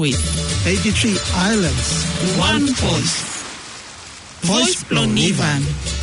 with 83 islands, one voice. Voice Plonivan.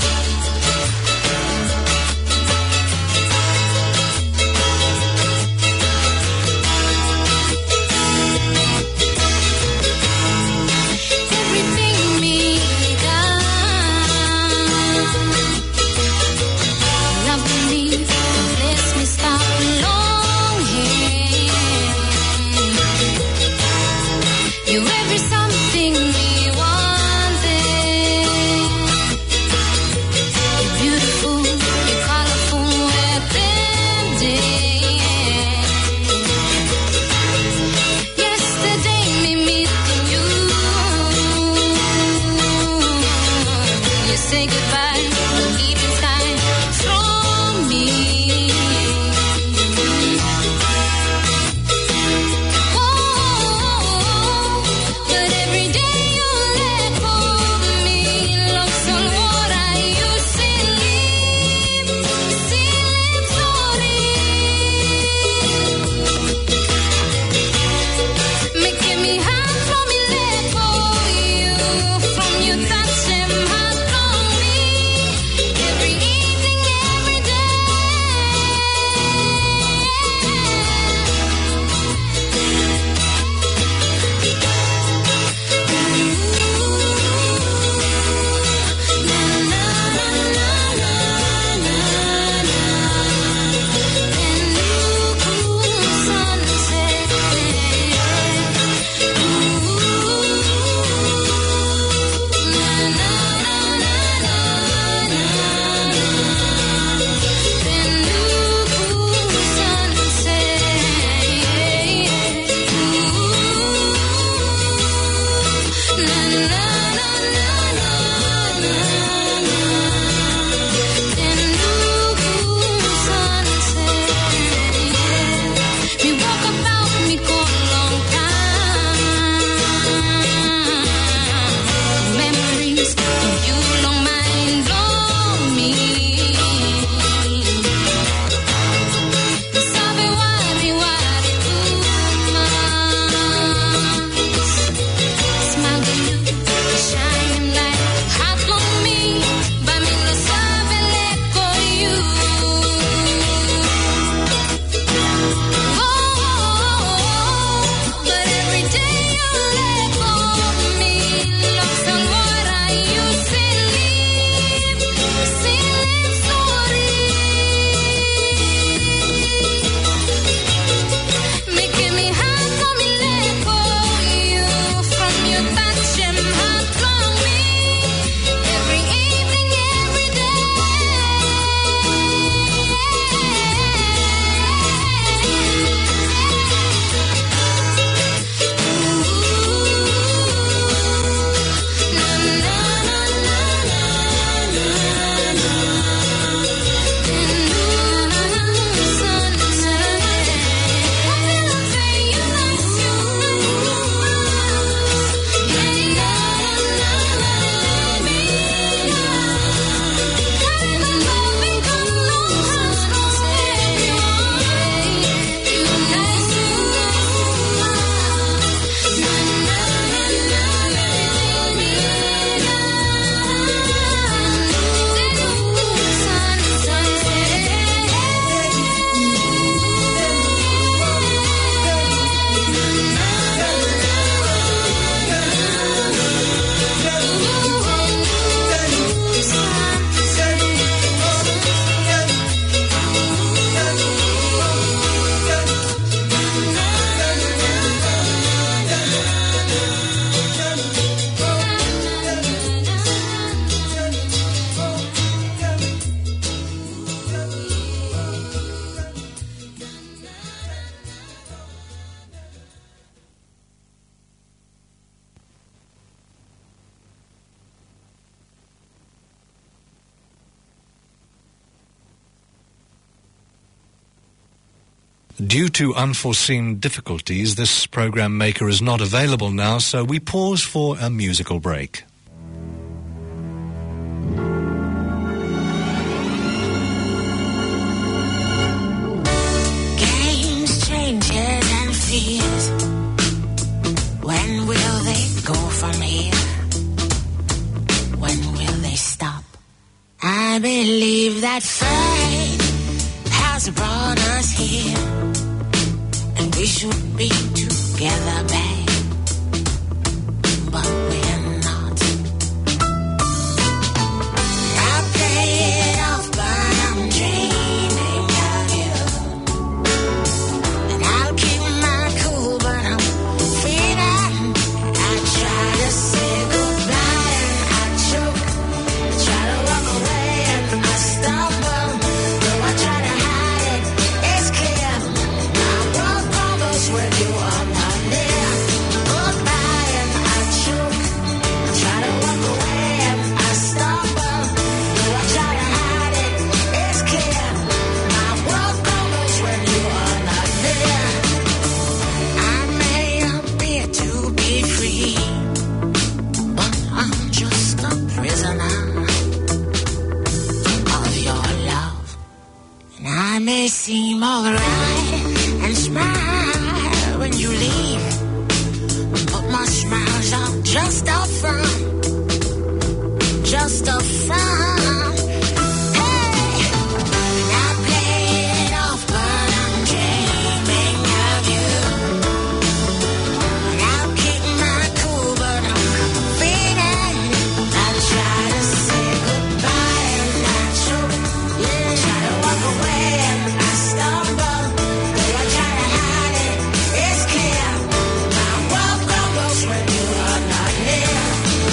Due to unforeseen difficulties, this program maker is not available now, so we pause for a musical break. Games, changes and fears. I believe that fate has brought us here, and we should be together, babe. But we're not. I play it off, but I'm dreaming of you. And I'll keep my cool, but I'm feeling. I try to say goodbye and I choke. I try to walk away and I stumble. Though I try to hide it, it's clear. My world crumbles when you are not near. Goodbye and I choke. I try to walk away and I stumble. Though I try to hide it, it's clear. My world crumbles when you are not near. I may appear to be free, but I'm just a prisoner of your love. And I may seem alright and smile when you leave, but my smiles are just a front, just a front. Hey, and I play it off, but I'm dreaming of you. And I'll keep my cool, but I'm feeling. I try to say goodbye and I choke. Yeah, try to walk away and I stumble. Though I try to hide it, it's clear. My world crumbles when you are not near.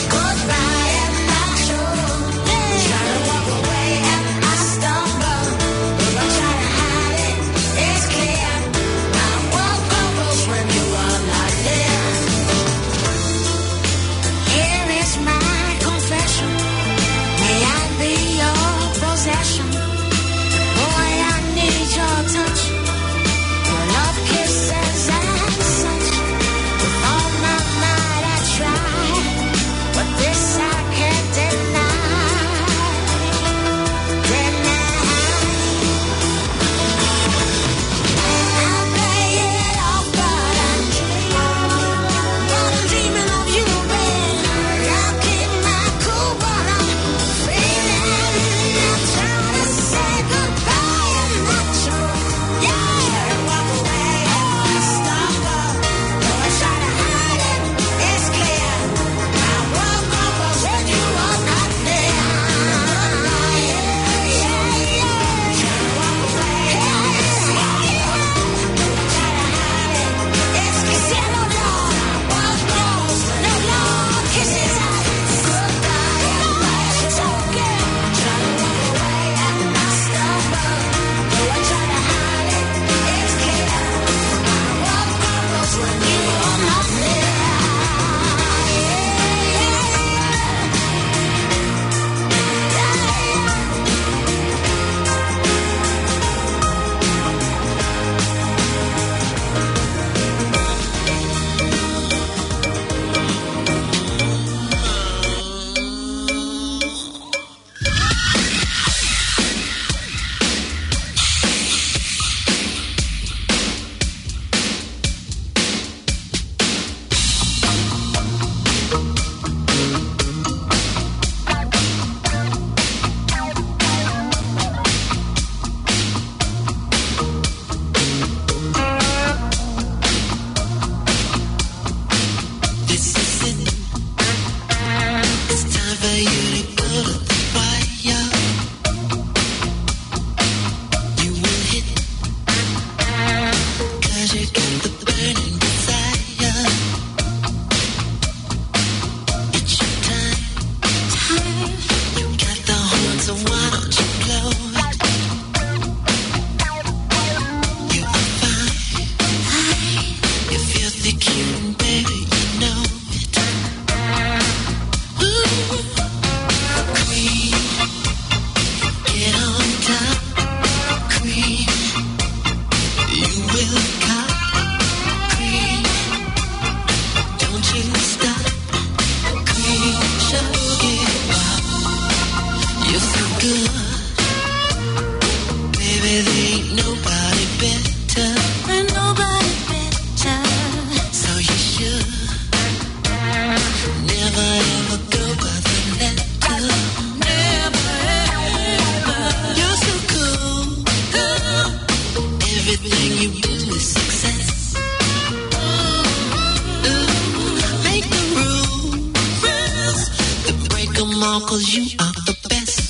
'cause you are the best.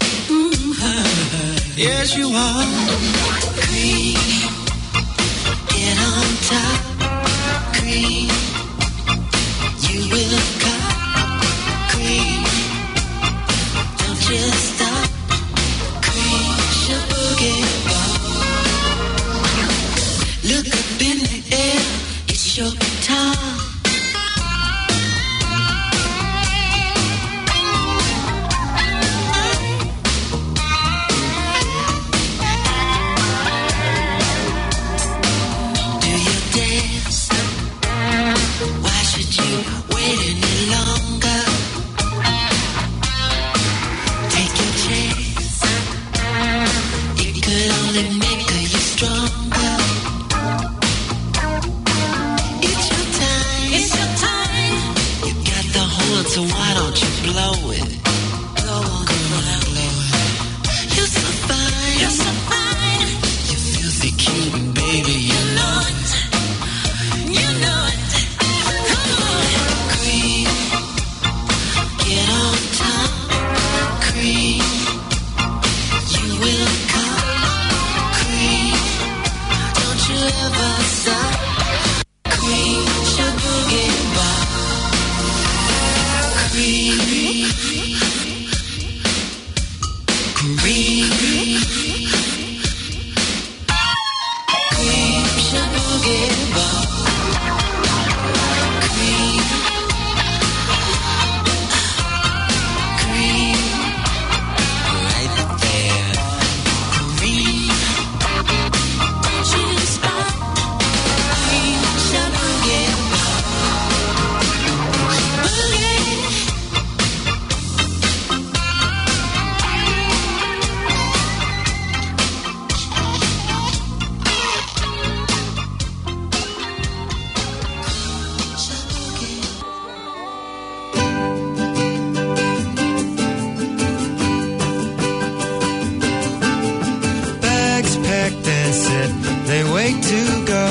Yes, you are. Cream, get on top. Cream, you will come. Cream, don't you stop. Cream, your boogie ball. Look up in the air, it's your guitar. Wait any longer. Take your chance. It could only make you stronger. It's your time. It's your time. You got the horn, so why don't you blow it? Blow on, come on and blow it. You're so fine. You're so fine. You filthy cute and baby, you know it. You know it. Get on top, cream. You will come, cream. Don't you ever stop, cream. Your boogie bar, cream, cream, cream. Your boogie bar, cream. They wait to go.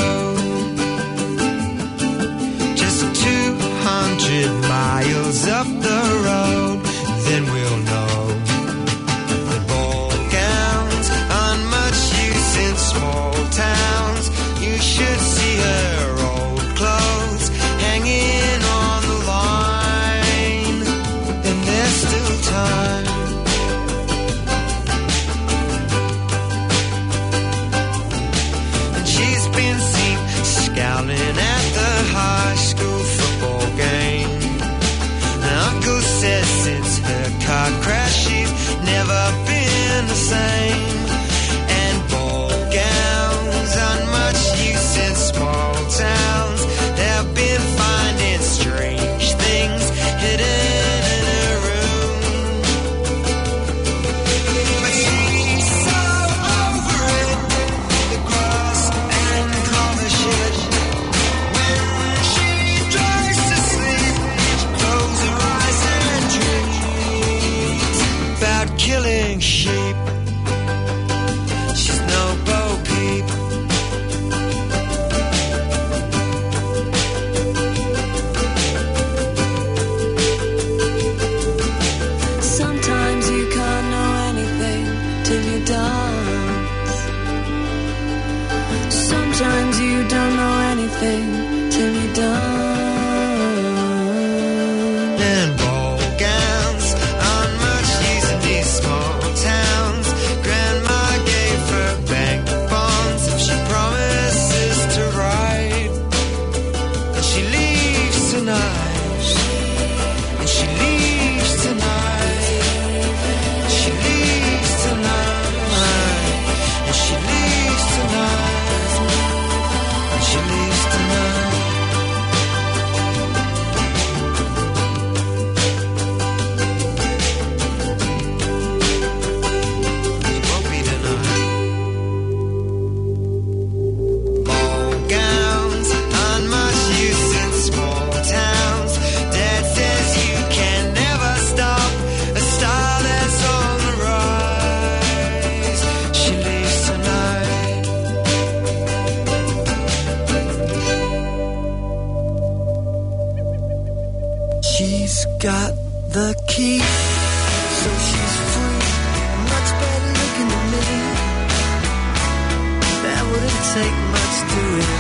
Just 200 miles up the road, then we'll know. The ball gowns aren't much use in small towns. You should see her old clothes hanging on the line, and there's still time. Scowling at the high school football game. And Uncle says since her car crash she's never been the same. And ball gowns aren't much use in small towns. They've been finding strange things hidden in her room. But she's so over it, the grass and common shit. Killing sheep. She's no Bo Peep. Sometimes you can't know anything till you dance. Sometimes you don't know anything till you dance. And ball gowns aren't much use in these small towns. Grandma gave her bank bonds if she promises to write. And she leaves tonight. And she leaves tonight. She leaves tonight. And she leaves tonight. And she leaves tonight. She's got the key take much doing.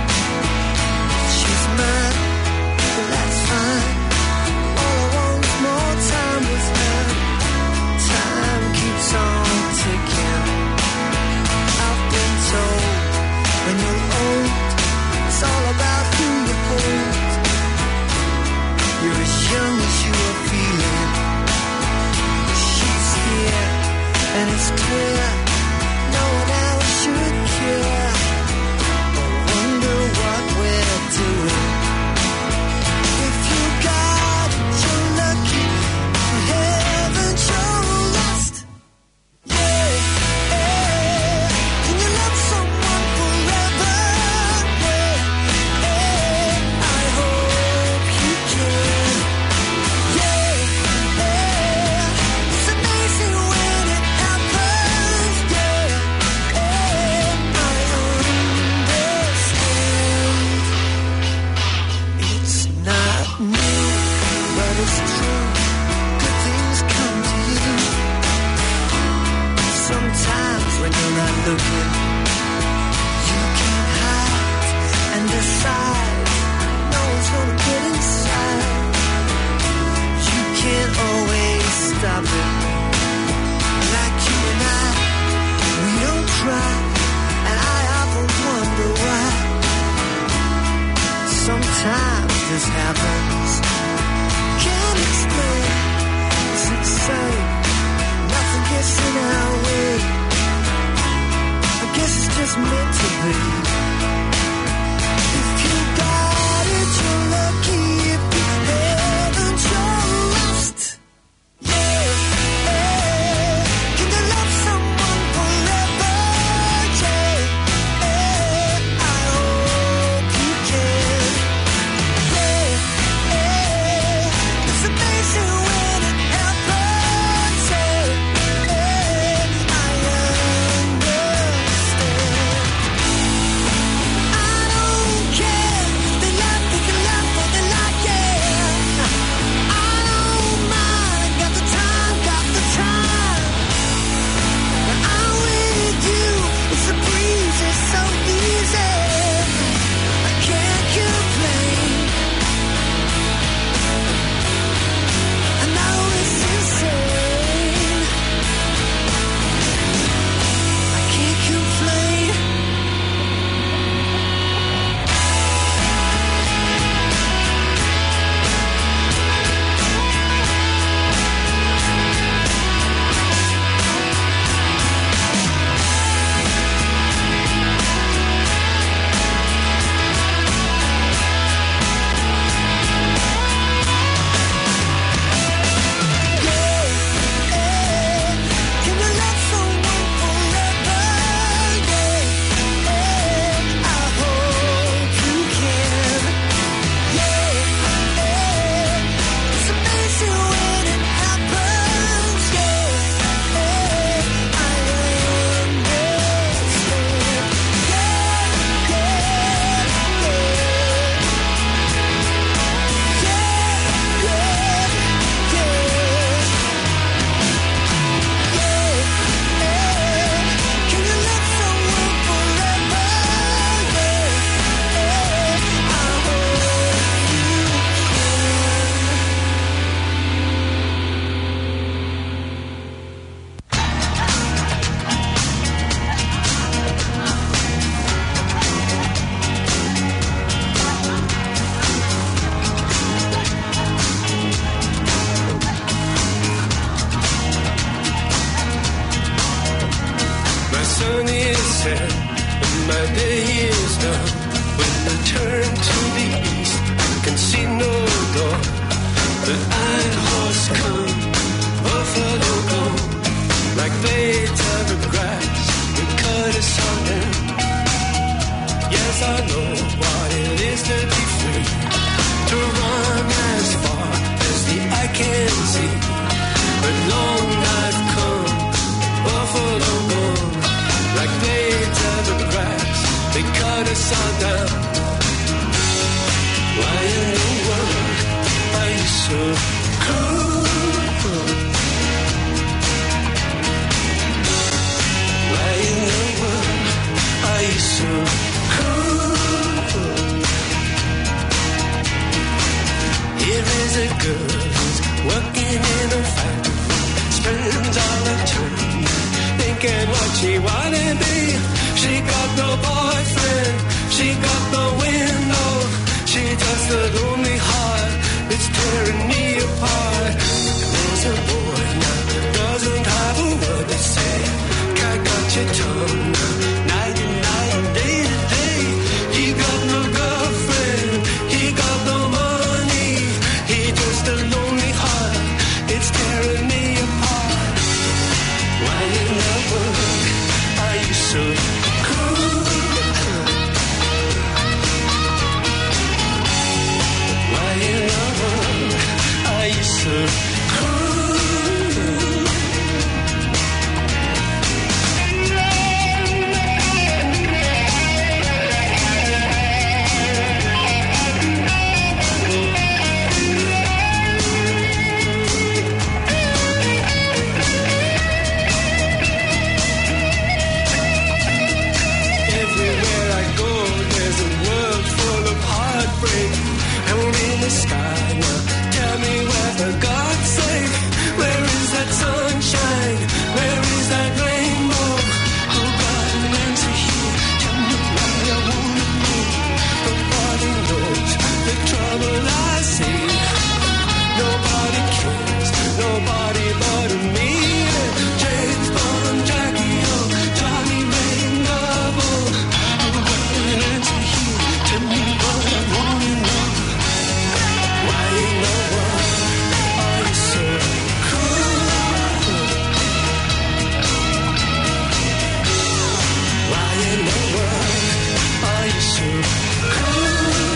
She's mine, but that's fine. All I want is more time with her. Time keeps on ticking. I've been told when you're old, it's all about who you hold. You're as young as you are feeling. She's here, and it's clear no one else should care. I wonder what we're doing. If you got it, you're lucky. If you haven't, you're lost. Yeah, yeah. Can you love someone forever? Yeah, yeah. I hope you can. Yeah, yeah. It's amazing when it happens. Yeah, yeah. I understand. It's not new, but it's true. Good things come to you. Sometimes when you're not looking, you can hide and decide. No one's gonna get inside. You can't always stop it. Like you and we don't try. And I often wonder why. Sometimes this happens. Can't explain. It's insane. Nothing gets in our way. I guess it's just meant to be. If you got it, you're lucky. If you haven't, you're lost. Yeah, yeah. Can you love someone forever? Yeah, yeah. I hope you can. Yeah, yeah. It's amazing when it happens. Yeah, yeah. I understand. I don't care. They laugh, they can laugh, but they like it. I don't mind. Got the time, got the time. When I'm with you, it's a breeze, it's so easy. I can't complain. I know it's insane. I can't complain. Can you love someone forever? Yeah, yeah. I hope you can. Yeah, yeah. It's amazing when it happens. Yeah, yeah. I understand. Yeah, yeah, Can you love someone forever? Yeah, I hope you My sun is set and my day is done. When I turn to the east, I can see no door. The iron horse come, buffalo go, like blades of the grass, we cut us all down. Yes, I know what it is to be free, to run as far as the eye can see. But long I've come, buffalo gone, like blades of the grass, they cut us all down. Why in the world are you so cruel? Why in the world are you so she wanna be. She got no boyfriend, she got no window. She just a lonely heart, it's tearing me apart. There's a boy now, doesn't have a word to say. Got your tongue now, night and night, day to day. He got no girlfriend, he got no money. He just a lonely heart, it's tearing me apart. Why in the world are you so cruel? Why in the world are you so cruel? Everywhere I go, there's a world full of heartbreak. And we're in the sky now. Tell me where, for God's sake, where is that sunshine? Where is that rainbow? Oh God, an answer here. Tell me why I wanna know. Nobody knows the trouble I see. Nobody cares, nobody but me. James Bond, Jackie O, Johnny Rain Double. Oh God, an answer here. Tell me what I wanna know. Why in the world are you so cruel? Why in the world are you so cruel?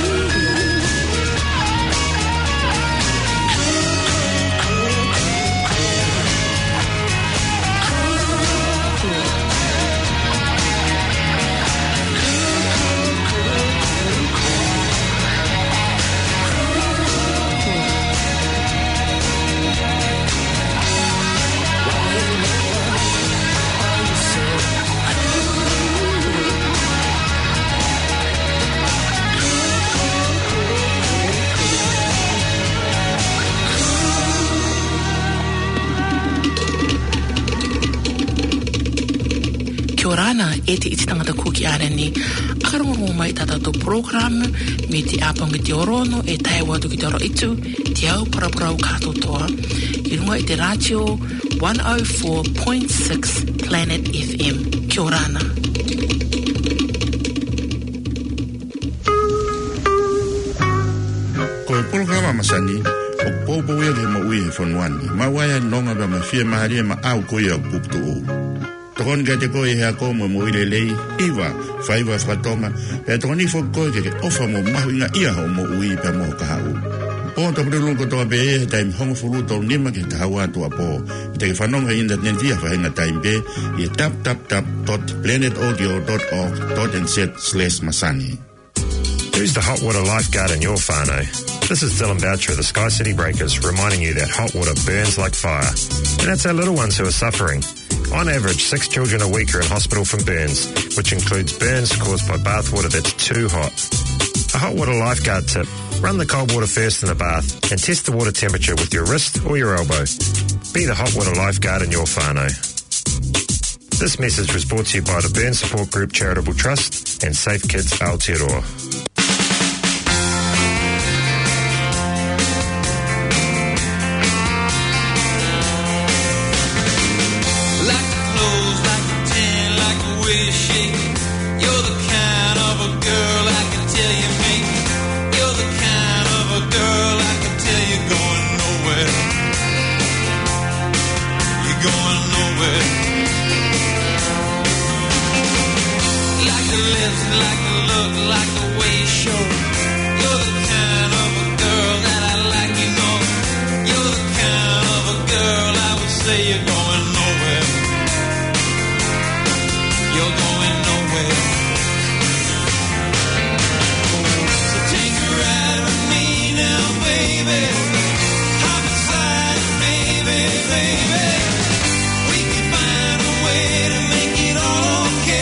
Kia ora ana, e te iti tangata kuki are ni. Akarongo mai tata to program me te apanga te orono e tae watu ki te oro itu, te au paraparau katotoa. I runga i te ratio 104.6 Planet FM. Kia ora ana. Ko e programa masani, o popo ia le maui e whanuani. Mawaya nonga ba mawhia maharia ma au koe au puptu o. Tokoni ka te koe hea ko mo mo ile lei, iwa, whaiwa whakatoma, e tokoni fok koe ke ofa mo mahu inga ia ho mo ui pa mo ka hau. Po ta prulungo toa be e taim hongo fulu tol nima ke ta hawa tua po. Te ke whanonga inda nentia whahinga taim be, i tap.planetaudio.org.nz/masani. Who's the hot water lifeguard in your whānau? This is Dylan Boucher of the Sky City Breakers reminding you that hot water burns like fire. And it's our little ones who are suffering. On average, 6 children a week are in hospital from burns, which includes burns caused by bath water that's too hot. A hot water lifeguard tip: run the cold water first in the bath and test the water temperature with your wrist or your elbow. Be the hot water lifeguard in your whānau. This message was brought to you by the Burn Support Group Charitable Trust and Safe Kids Aotearoa.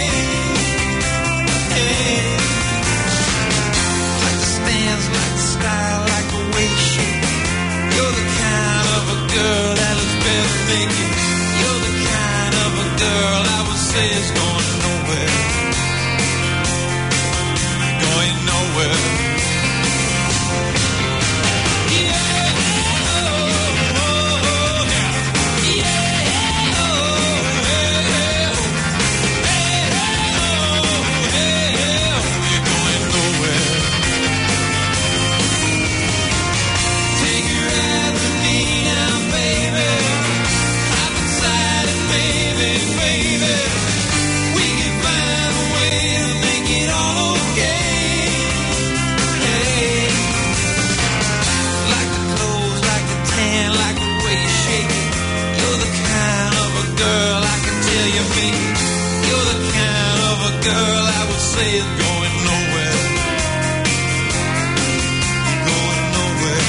Like the say it's going nowhere. Going nowhere. Girl, I would say it's going nowhere. Going nowhere.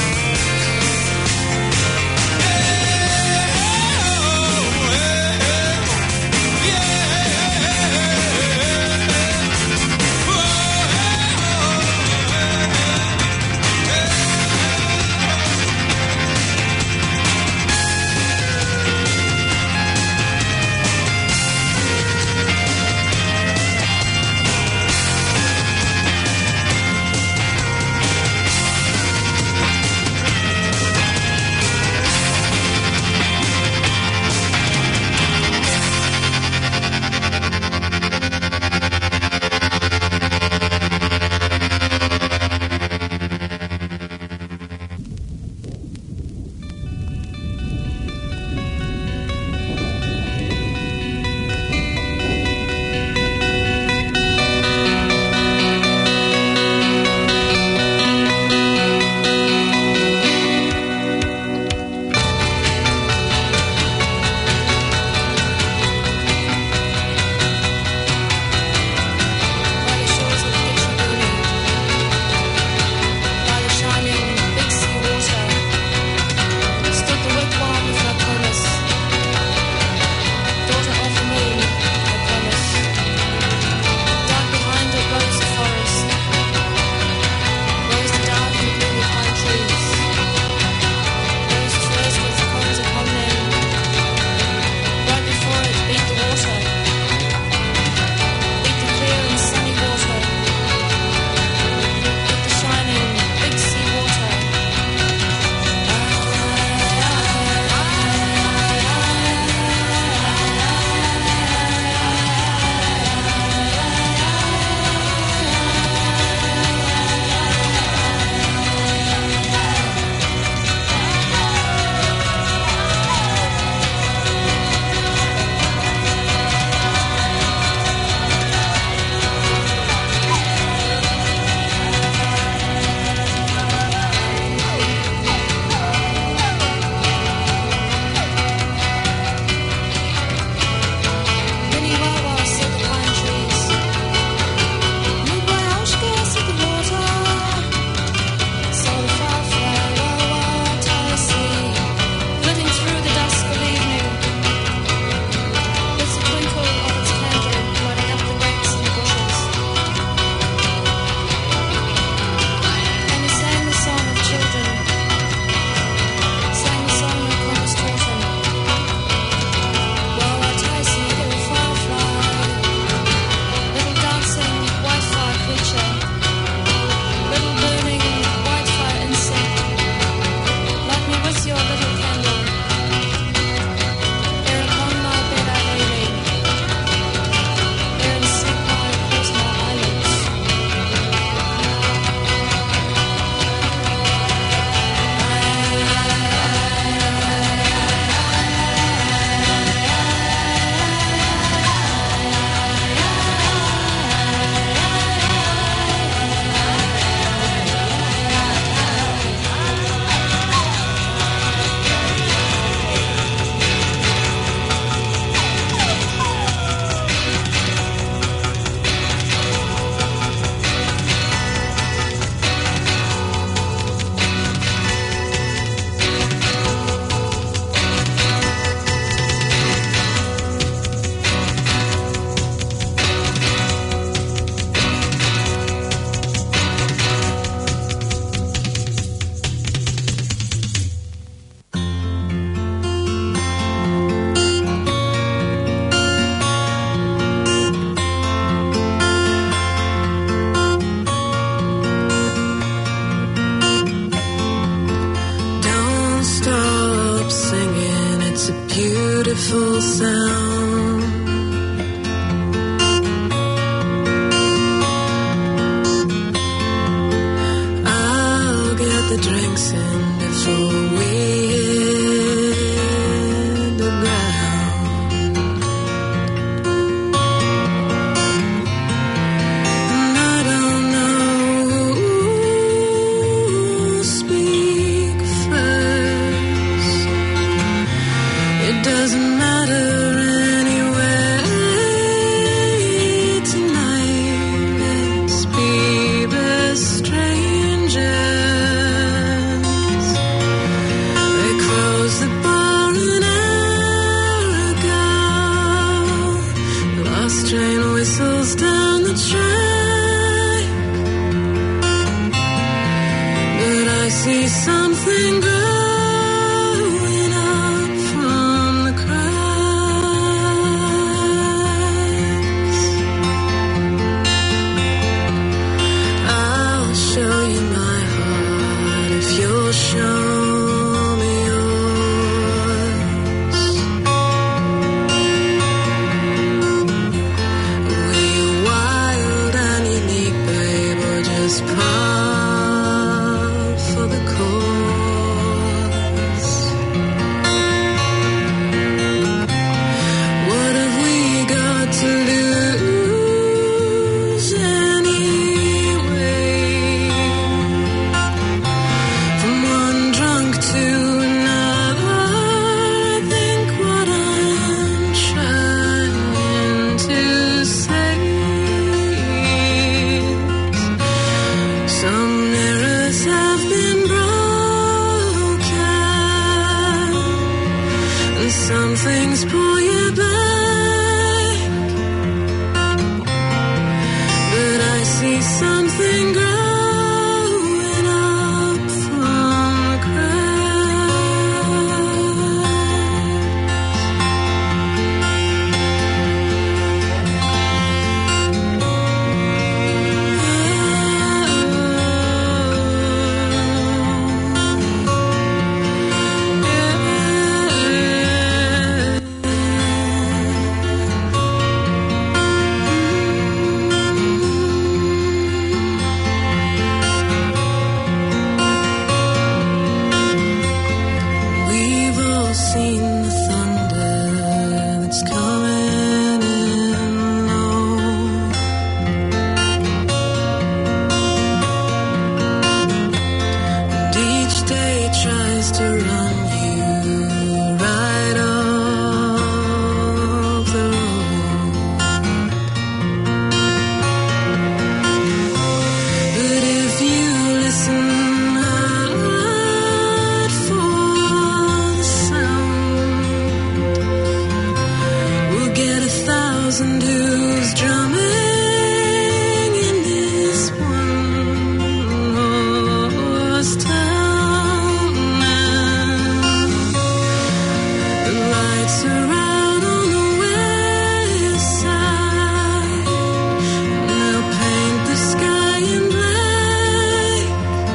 thousand who's drumming in this one horse town now. The lights are out on the west side. They'll paint the sky in black.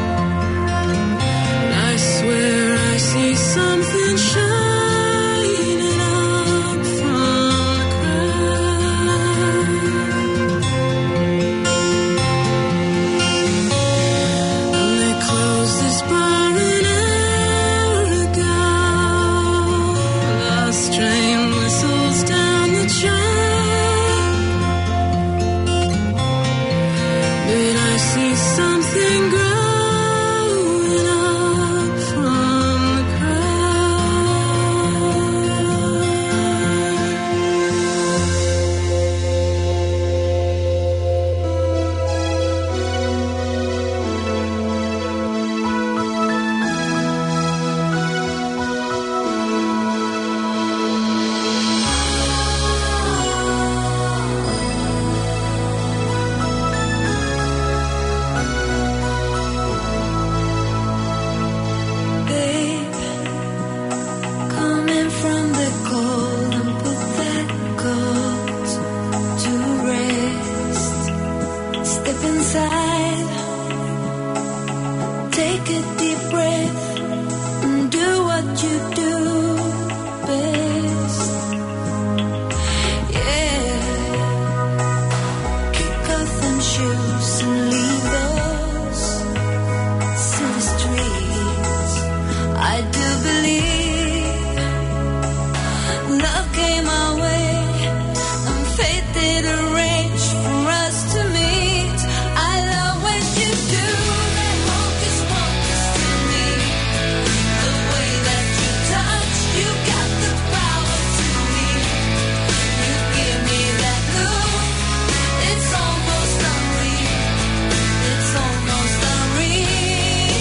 And I swear I see something shining up from the crowd. And they closed this bar an hour ago. Last train whistles down the track. But I see something growing up from the babe, coming from the cold and put that cold to rest. Step inside, take a deep breath, and do what you do best. Yeah, kick off them shoes and leave those city streets. I do believe love came our way and fate did arrange for us to meet. I love when you do that hocus pocus to me. The way that you touch, you got the power to me. You give me that look, it's almost unreal. It's almost unreal.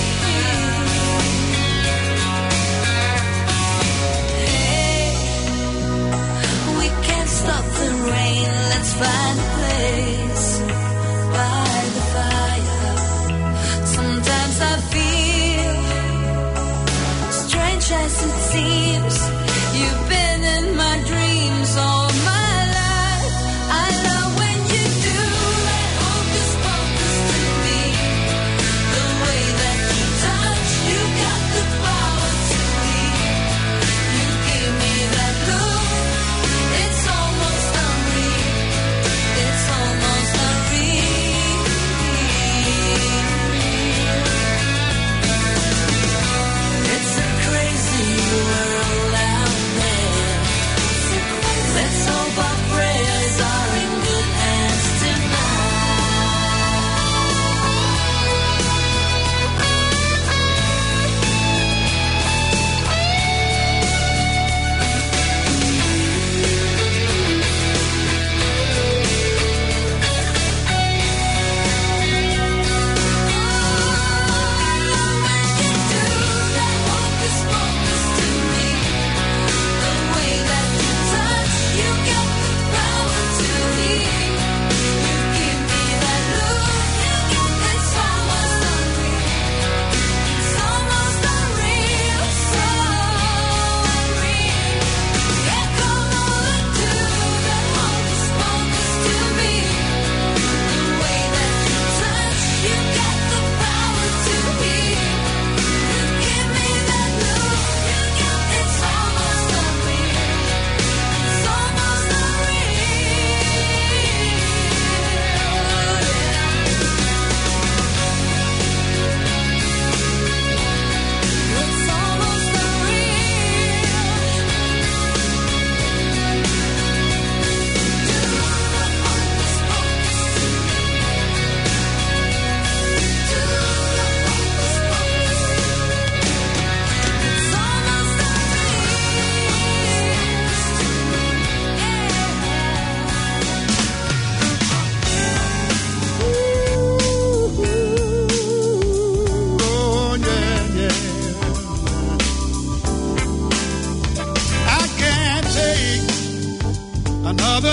Hey, we can't stop the rain. Let's find a place by the fire. Sometimes I feel strange as it seems. You've been in my dreams all my life. I love when you do that hocus pocus to me. The way that you touch, you got the power to me. You give me that look, it's almost unreal.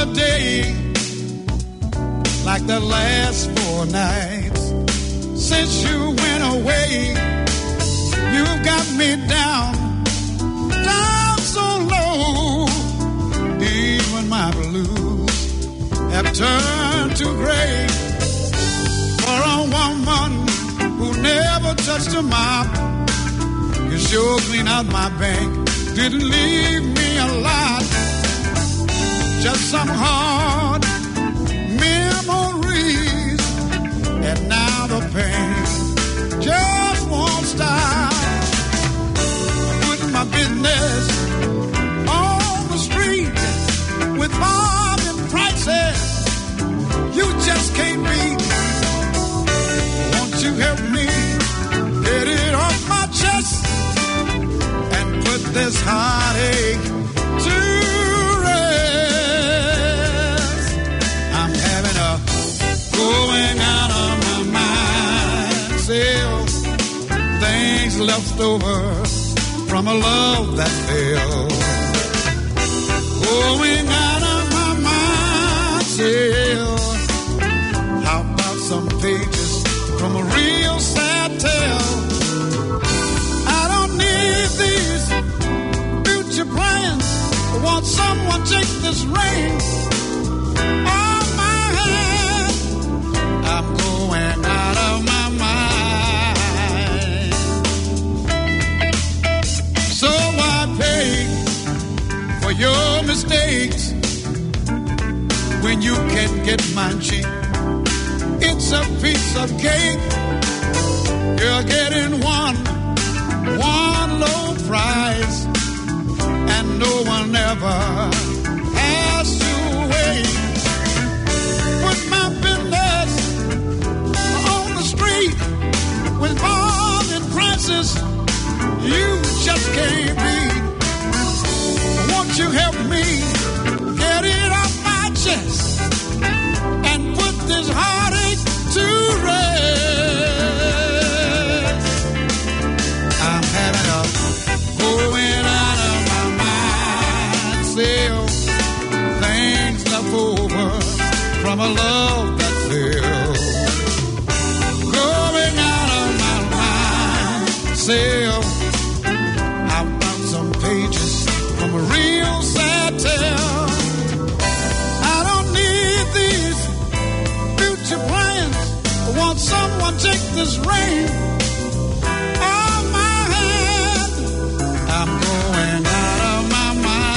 another day like the last 4 nights. Since you went away, you've got me down so low. Even my blues have turned to gray. For a woman who never touched a mop, you sure clean out my bank. Didn't leave me a lot, just some hard memories. And now the pain just won't stop. Putting my business on the street with bargain prices you just can't beat. Won't you help me get it off my chest and put this heartache to rest? I'm having a going out of my mind sale, things left over from a love that failed. Going out of my mind sale. How about some pages from a real sad tale? I don't need these future plans. I want someone take this rain off my head. I'm going out of my mind. So I pay for your mistakes when you can't get mine cheap. It's a piece of cake. You're getting one low price, and no one ever has to wait. Put my business on the street with bargain prices you just can't beat. Won't you help me get it off my chest and put this heartache to rest? I'm having a going out of my mind sale, things left over from a love that failed. Going out of my mind sale. How about some pages from a real sad tale? I don't need these future plans. I want someone take this rain off my head. I'm going out of my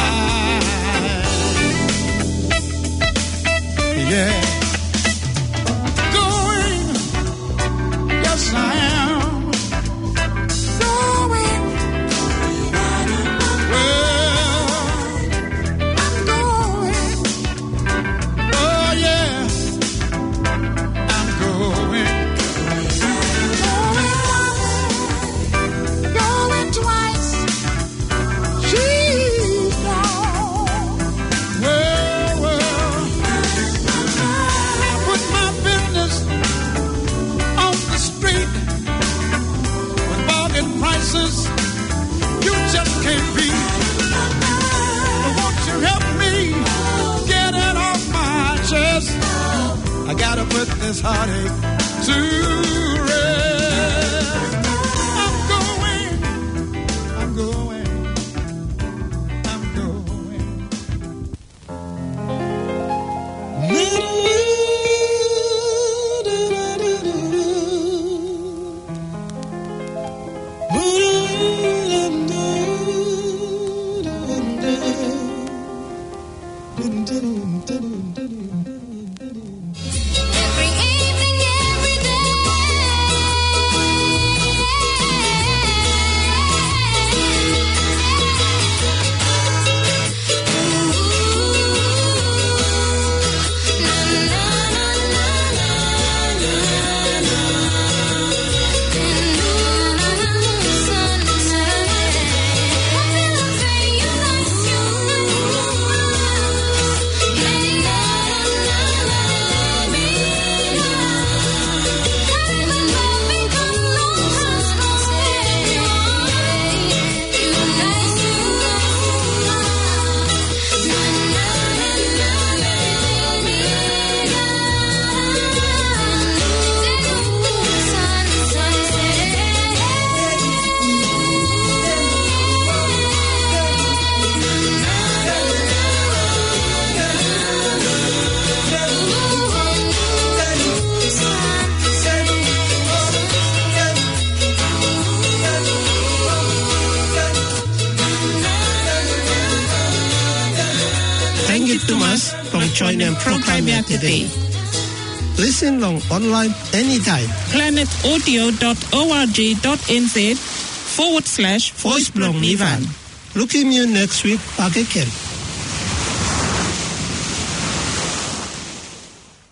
mind. Yeah. Going, yes I am. Going. You just can't beat. Won't you help me get it off my chest? I gotta put this heartache to rest. I'm going. Every evening, every day. Mainen program today. Listen long online anytime. planetaudio.org.nz/voice blog Nivan. Looking you next week back again.